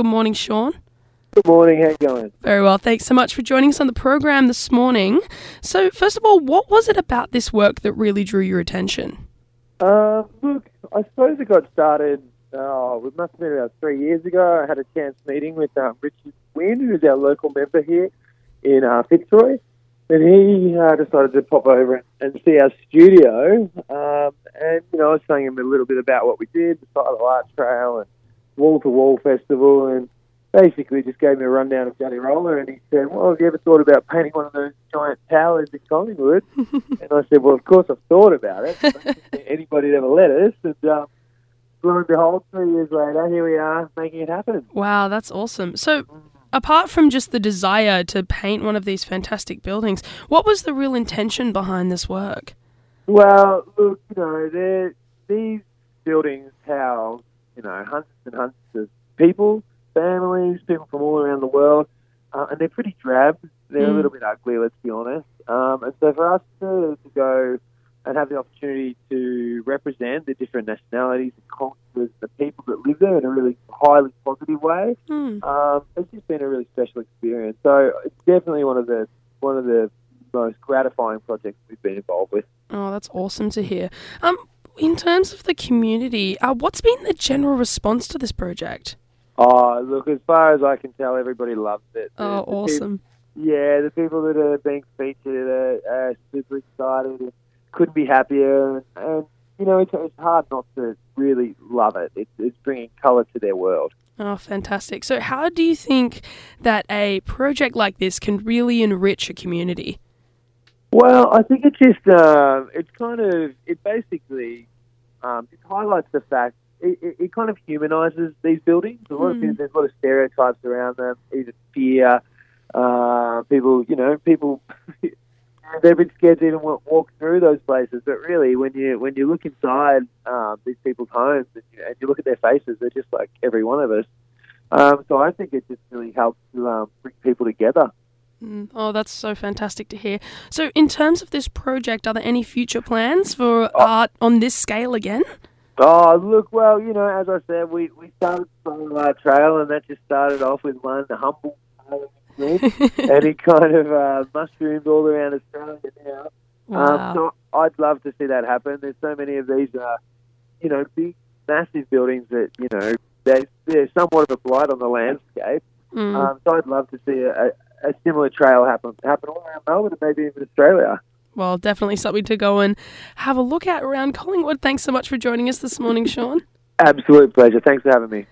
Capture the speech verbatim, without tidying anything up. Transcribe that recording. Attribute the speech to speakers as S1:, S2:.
S1: Good morning, Sean.
S2: Good morning, how you going?
S1: Very well, thanks so much for joining us on the program this morning. So, first of all, what was it about this work that really drew your attention?
S2: Uh, look, I suppose it got started, oh, it must have been about three years ago. I had a chance meeting with um, Richard Wynn, who's our local member here in uh, Fitzroy. And he uh, decided to pop over and see our studio. Um, and, you know, I was telling him a little bit about what we did, the Silo Arts Trail and Wall-to-Wall Festival, and basically just gave me a rundown of Johnny Roller. And he said, well, have you ever thought about painting one of those giant towers in Collingwood? And I said, well, of course I've thought about it. I don't think anybody'd ever let us. And um, lo and behold, three years later, here we are making it happen.
S1: Wow, that's awesome. So, apart from just the desire to paint one of these fantastic buildings, what was the real intention behind this work?
S2: Well, look, you know, they're- these buildings house, you know, hundreds and hundreds of people, families, people from all around the world, uh, and they're pretty drab. They're
S1: Mm.
S2: a little bit ugly, let's be honest. Um, and so for us to, to go and have the opportunity to represent the different nationalities and cultures, the people that live there in a really highly positive way,
S1: Mm.
S2: um, it's just been a really special experience. So it's definitely one of the one of the most gratifying projects we've been involved with.
S1: Oh, that's awesome to hear. Um, in terms of the community, uh, what's been the general response to this project?
S2: Oh, look, as far as I can tell, everybody loves it. The-
S1: Oh,
S2: the peop-
S1: awesome.
S2: yeah, the people that are being featured are, are super excited and couldn't be happier. And, and you know, it's, it's hard not to really love it. It's, it's bringing colour to their world.
S1: Oh, fantastic. So how do you think that a project like this can really enrich a community?
S2: Well, I think it just, um, it's kind of, it basically um, it highlights the fact, it, it, it kind of humanises these buildings. A lot of
S1: Mm.
S2: people, there's a lot of stereotypes around them, either fear, uh, people, you know, people, they're a bit scared to even walk, walk through those places. But really, when you when you look inside um, these people's homes and you, and you look at their faces, they're just like every one of us. Um, so I think it just really helps to um, bring people together.
S1: Mm. Oh, that's so fantastic to hear. So in terms of this project, are there any future plans for art on this scale again?
S2: Oh, look, well, you know, as I said, we, we started Silo Art Trail, and that just started off with one humble group, and it kind of uh, mushroomed all around Australia now.
S1: Wow.
S2: Um, so I'd love to see that happen. There's so many of these, uh, you know, big, massive buildings that, you know, they, they're somewhat of a blight on the landscape.
S1: Mm.
S2: Um, so I'd love to see a, a, a similar trail happen happen all around Melbourne and maybe even Australia.
S1: Well, definitely something to go and have a look at around Collingwood. Thanks so much for joining us this morning, Sean.
S2: Absolute pleasure. Thanks for having me.